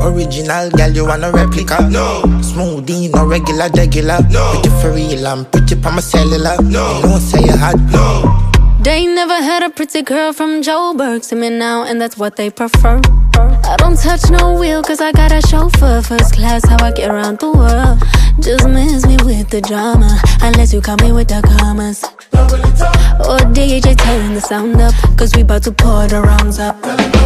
Original girl, you want a replica? No. Smoothie, no regular, regular. No. Pretty for real, I'm pretty pa my cellular. No. You don't say you hot. No. They never had a pretty girl from Joburg. See me now, and that's what they prefer. I don't touch no wheel, cause I got a chauffeur. First class, how I get around the world. Just miss me with the drama, unless you call me with the commas. Or DJ turn the sound up, cause we bout to pour the rounds up.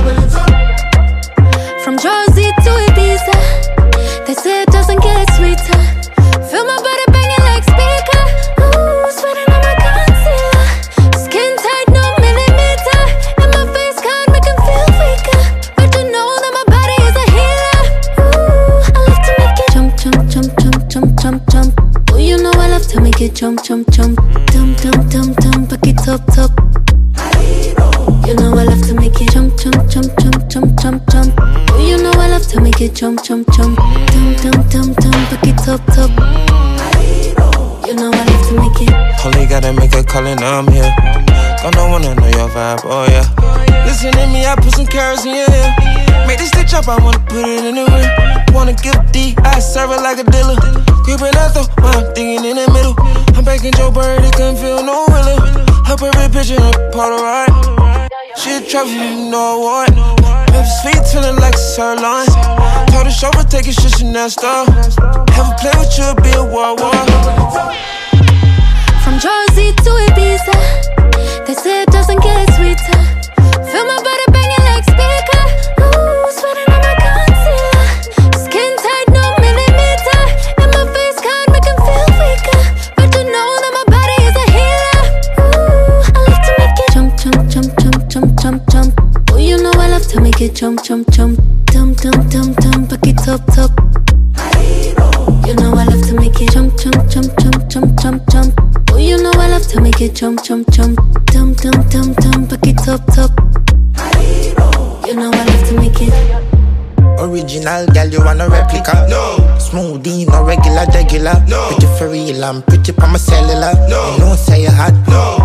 From Jersey to Ibiza, they say it doesn't get sweeter. Feel my body banging like speaker. Ooh, sweating on my concealer. Skin tight, no millimeter. And my face can't make him feel weaker. But you know that my body is a healer. Ooh, I love to make it jump, jump, jump, jump, jump, jump, jump. Oh, you know I love to make it jump, jump, jump. Dum, dum, dum, dum, back it up, top. You know I love to make it jump, jump, jump, jump, jump, jump, jump. Oh, you know I love to make it jump, jump, jump. Dum, dum, dum, dum, back it up, top. You know I love to make it. Only gotta make a call and I'm here. Gonna wanna know your vibe, oh yeah. Listen to me, I put some carrots in your ear. Make this stitch up, I wanna put it in the rear. Wanna give D, I serve it like a dealer. Creeping out though, I'm thinking in the middle. I'm back in Joe Bird, it couldn't feel no realer. Her perfect picture, her Polaroid. She a trophy, you know what? Her sweet feeling like a sirloin. Told the chauffeur, take it shit, Chanel store. Have a play with you, be a war. From Jersey to Ibiza, they say it doesn't get sweeter. Feel my body banging like speaker. Ooh, sweating on my concealer. Skin tight, no millimeter. And my face can't make him feel weaker. But you know that my body is a healer. Ooh, I love to make it jump, jump, jump, jump, jump, jump, jump. Oh, you know I love to make it jump, jump, jump. Dum, dum, dum, dum, back it up, top. You know I love to make it jump, jump, jump, jump, jump, jump, jump. Oh, you know I love to make it jump, jump, jump. Dum, dum, dum, dum, back it up, top. You know I love to make it. Original girl, you want a replica? No. Smoothie, no regular, regular. No. Pretty for real, I'm pretty pa my cellular. No. You don't say you hot. No.